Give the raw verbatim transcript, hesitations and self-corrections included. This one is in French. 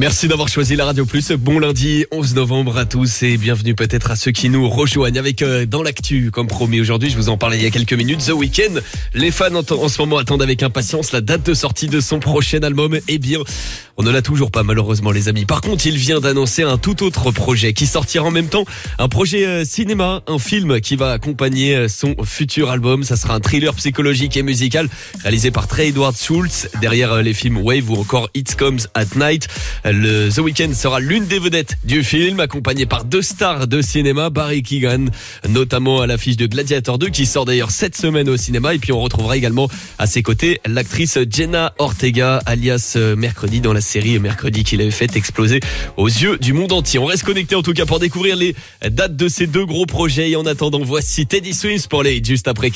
Merci d'avoir choisi la Radio Plus. Bon lundi onze novembre à tous et bienvenue peut-être à ceux qui nous rejoignent avec euh, dans l'actu. Comme promis aujourd'hui, je vous en parlais il y a quelques minutes, The Weeknd. Les fans en, en ce moment attendent avec impatience la date de sortie de son prochain album. Eh bien, on ne l'a toujours pas malheureusement les amis. Par contre, il vient d'annoncer un tout autre projet qui sortira en même temps. Un projet euh, cinéma, un film qui va accompagner euh, son futur album. Ça sera un thriller psychologique et musical réalisé par Trey Edward Schultz. Derrière euh, les films Wave ou encore It Comes at Night. Le The Weeknd sera l'une des vedettes du film, accompagné par deux stars de cinéma, Barry Keoghan, notamment à l'affiche de Gladiator deux, qui sort d'ailleurs cette semaine au cinéma. Et puis on retrouvera également à ses côtés l'actrice Jenna Ortega, alias Mercredi, dans la série Mercredi qu'il avait fait exploser aux yeux du monde entier. On reste connecté en tout cas pour découvrir les dates de ces deux gros projets. Et en attendant, voici Teddy Swims pour les juste après.